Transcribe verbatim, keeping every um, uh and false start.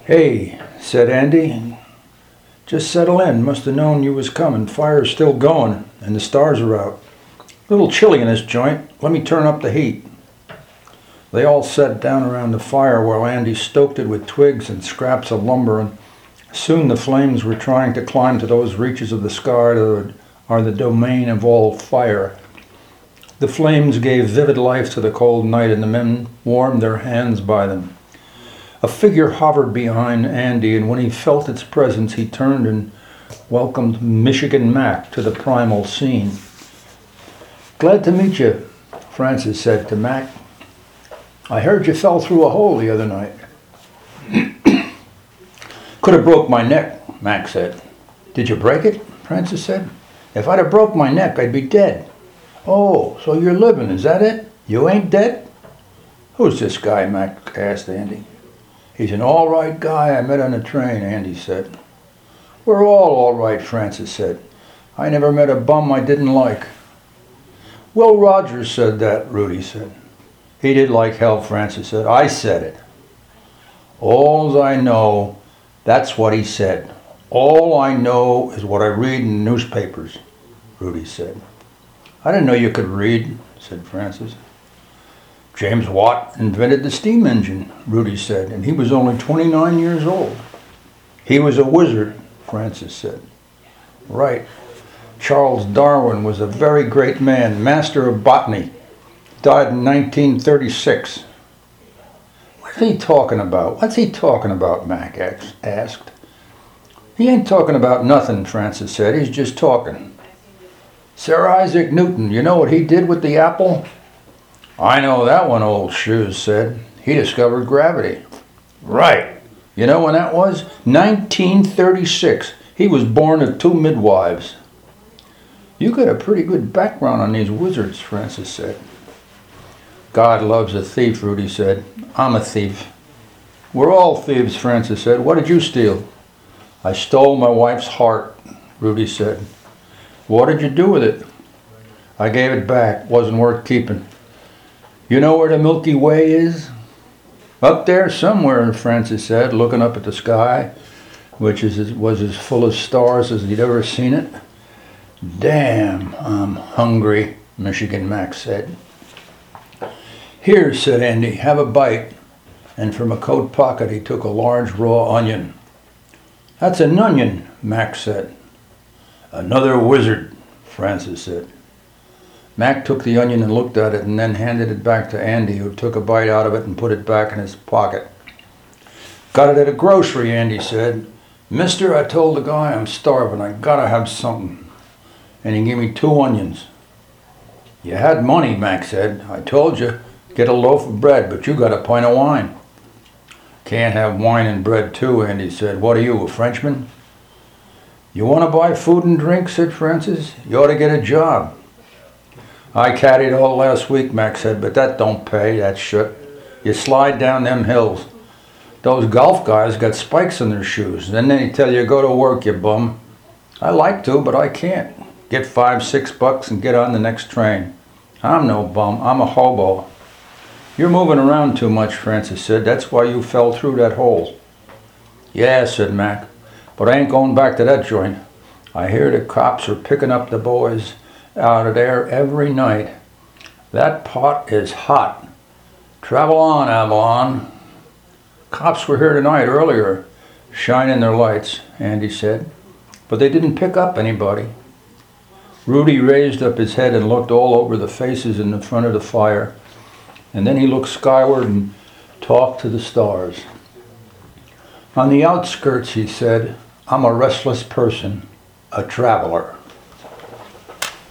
"Hey," said Andy. "Just settle in. Must have known you was coming. Fire's still going, and the stars are out. A little chilly in this joint. Let me turn up the heat." They all sat down around the fire while Andy stoked it with twigs and scraps of lumber, and soon the flames were trying to climb to those reaches of the sky that are the domain of all fire. The flames gave vivid life to the cold night, and the men warmed their hands by them. A figure hovered behind Andy, and when he felt its presence, he turned and welcomed Michigan Mac to the primal scene. "Glad to meet you," Francis said to Mac. "I heard you fell through a hole the other night." "Could have broke my neck," Mac said. "Did you break it?" Francis said. "If I'd have broke my neck, I'd be dead." "Oh, so you're living, is that it? You ain't dead?" "Who's this guy?" Mac asked Andy. "He's an all-right guy I met on the train," Andy said. "We're all all right," Francis said. "I never met a bum I didn't like." "Will Rogers said that," Rudy said. "He did like hell," Francis said. "I said it." "All I know, that's what he said. All I know is what I read in the newspapers," Rudy said. "I didn't know you could read," said Francis. "James Watt invented the steam engine," Rudy said, "and he was only twenty-nine years old." "He was a wizard," Francis said. "Right. Charles Darwin was a very great man, master of botany. Died in nineteen thirty-six. "What's he talking about? What's he talking about?" Mac asked. "He ain't talking about nothing," Francis said. "He's just talking. Sir Isaac Newton, you know what he did with the apple?" "I know that one," Old Shoes said. "He discovered gravity." "Right. You know when that was? nineteen thirty-six. He was born of two midwives." "You got a pretty good background on these wizards," Francis said. "God loves a thief," Rudy said. "I'm a thief." "We're all thieves," Francis said. "What did you steal?" "I stole my wife's heart," Rudy said. "What did you do with it?" "I gave it back. Wasn't worth keeping." "You know where the Milky Way is?" "Up there somewhere," Francis said, looking up at the sky, which is, was as full of stars as he'd ever seen it. "Damn, I'm hungry," Michigan Mac said. "Here," said Andy, "have a bite." And from a coat pocket he took a large raw onion. "That's an onion," Mac said. "Another wizard," Francis said. Mac took the onion and looked at it and then handed it back to Andy, who took a bite out of it and put it back in his pocket. "Got it at a grocery," Andy said. "Mister, I told the guy I'm starving. I gotta have something." And he gave me two onions. "You had money," Mac said. "I told you, get a loaf of bread, but you got a pint of wine." "Can't have wine and bread too," Andy said. "What are you, a Frenchman?" "You want to buy food and drink?" said Francis. "You ought to get a job." "I caddied all last week," Mac said, "but that don't pay, that shit. You slide down them hills. Those golf guys got spikes in their shoes. Then they tell you, go to work, you bum. I like to, but I can't. Get five, six bucks and get on the next train. I'm no bum. I'm a hobo." "You're moving around too much," Francis said. "That's why you fell through that hole." "Yeah," said Mac, "but I ain't going back to that joint. I hear the cops are picking up the boys out of there every night. That pot is hot. Travel on, Avalon." "Cops were here tonight earlier, shining their lights," Andy said, "but they didn't pick up anybody." Rudy raised up his head and looked all over the faces in the front of the fire, and then he looked skyward and talked to the stars. "On the outskirts," he said, "I'm a restless person, a traveler."